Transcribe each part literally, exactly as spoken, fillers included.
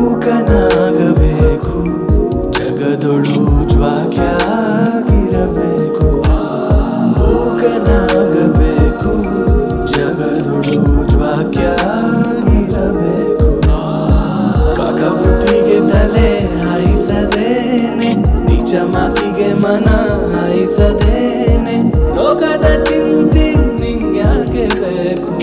ಮೂಕನಾಗಬೇಕು ಜಗದೊಳು ಜ್ವಾಕ್ಯಾಗಿರಬೇಕು ಮೂಕನಾಗಬೇಕು ಜಗದೊಳು ಜ್ವಾಕ್ಯಾಗಿರಬೇಕು ಕಾಕಬುದ್ಧಿಗೆ ತಲೆ ಹಾಯಿಸದೇನೆ ನಿಜ ಮಾತಿಗೆ ಮನ ಹಾಯಿಸದೇನೆ ಲೋಕದ ಚಿಂತೆ ನಿಂಗ್ಯಾಕೆ ಬೇಕು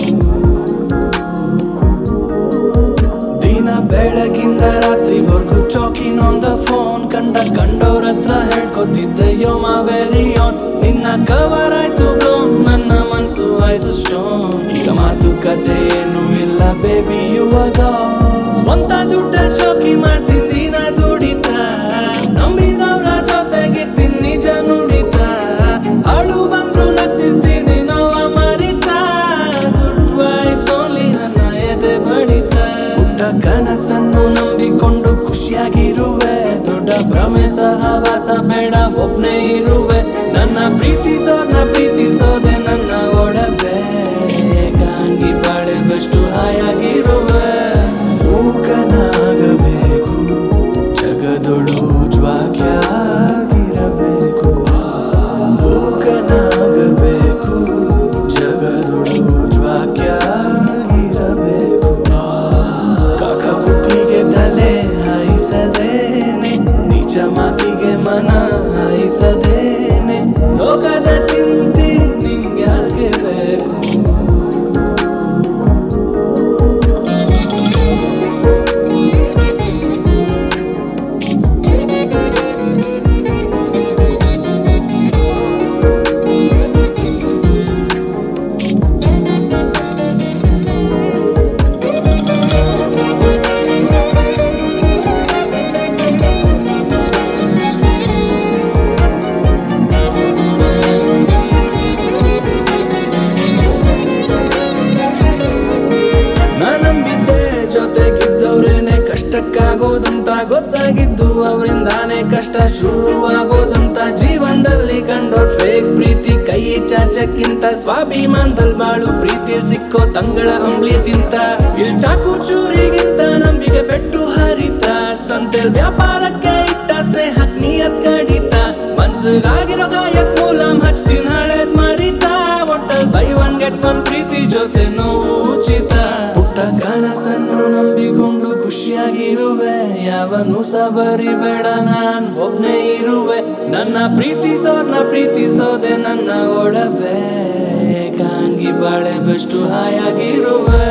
ದಿನ ಬೆಳಗಿಂದ ರಾತ್ರಿವರೆಗೂ ಚಾಕಿಂಗ್ ಆನ್ ದ ಫೋನ್ ಕಂಡ ಕಂಡೋರ ಹತ್ರ ಹೇಳ್ಕೊತಿದ್ದೆ ಯೋ ಮಾ ವೆರಿ ಆನ್ ನಿನ್ನ ಕವರ್ ಆಯ್ತು ಬ್ಲೋನ್ ನನ್ನ ಮನ್ಸು ಆಯ್ತು ಸ್ಟೋನ್ ಈಗ ಮಾತುಕತೆ ಏನು ಇಲ್ಲ ಬೇಬಿ ಇವಾಗ ಸ್ವಂತ ದುಡ್ಡಲ್ಲಿ ಶೋಕಿ ಮಾಡ್ತೀನಿ ದಿನ ದುಡಿತಾ ನಂಬಿದವ್ರ ಜೊತೆಗಿರ್ತೀನಿ ನಿಜ ನುಡಿತ ಅಳು ಬಂದ್ರು ನಗ್ತಿರ್ತೀನಿ ನೋವ ಮರಿತಾ ಗುಡ್ ವೈಬ್ಸ್ ಓನ್ಲಿ ನನ್ನ ಎದೆ ಬಡಿತ ಪುಟ್ಟ ಕನಸನ್ನು ನಂಬಿಕೊಂಡು ಖುಷಿಯಾಗಿರುವೆ ದೊಡ್ಡ ಭ್ರಮೆ ಸಹವಾಸ ಬೇಡ ಒಬ್ನೇ ಇರುವೆ ನನ್ನ ಪ್ರೀತಿಸೋರ್ನ ಪ್ರೀತಿಸೋದೆ ನನ್ನ ಒಡವೆ ಕಾಂಗಿ ಬಾಳೆ ಬೆಷ್ಟು ಹಾಯಾಗಿರುವೆ ಮೂಕನಾಗಬೇಕು ಜಗದೊಳು ಜ್ವಾಕ್ಯಾಗಿರಬೇಕು ಮೂಕನಾಗಬೇಕು ಜಗದೊಳು ಜ್ವಾಕ್ಯಾಗಿರಬೇಕು ಕಾಕಬುದ್ಧಿಗೆ ತಲೆ ಹಾಯಿಸದೇನೆ ನಿಜ ಮಾತಿಗೆ ಮನ ಹಾಯಿಸದೇನೆ ಲೋಕದ ಚಿಂತೆ ನಿಂಗ್ಯಾಕೆ ಬೇಕು ಕಷ್ಟಕ್ಕಾಗೋದಂತ ಗೊತ್ತಾಗಿದ್ದು ಅವರಿಂದಾನೇ ಕಷ್ಟ ಶುರುವಾಗೋದಂತ ಜೀವನದಲ್ಲಿ ಕಂಡೋರ್ ಫೇಕ್ ಪ್ರೀತಿ ಕೈ ಚಾಚಕ್ಕಿಂತ ಸ್ವಾಭಿಮಾನದಲ್ಲಿ ಬಾಳು ಪ್ರೀತಿಲ್ ಸಿಕ್ಕೋ ತಂಗಳ ಅಂಬ್ಲಿ ತಿಂತ ಇಲ್ ಚಾಕು ಚೂರಿಗಿಂತ ನಂಬಿಕೆ ಪೆಟ್ಟು ಹರಿತ ಸಂತೆಲ್ ವ್ಯಾಪಾರಕ್ಕೆ ಇಟ್ಟ ಸ್ನೇಹಕ್ ನಿಯತ್ ಕಡಿತ ಮನ್ಸಿಗಾಗಿರೋ ಗಾಯಕ್ ಮೂಲಾಮ್ ಹಚ್ತೀನ್ ಹಳೇದ್ ಮರಿತ ಒಟ್ಟಲ್ ಬೈ ಒನ್ ಗೆಟ್ ಒನ್ ಪ್ರೀತಿ ಜೊತೆ ನೋವು ಉಚಿತ ಪುಟ್ಟ ಕನಸನ್ನು ನಂಬಿಕೊಂಡು ಖುಷಿಯಾಗಿರುವೆ ಯಾವನು ಸಬರಿ ಬೇಡ ನಾನ್ ಒಬ್ನೇ ಇರುವೆ ನನ್ನ ಪ್ರೀತಿಸೋರ್ನ ಪ್ರೀತಿಸೋದೆ ನನ್ನ ಒಡವೆ ಕಾಂಗಿ ಬಾಳೆ ಬೆಷ್ಟು ಹಾಯಾಗಿರುವೆ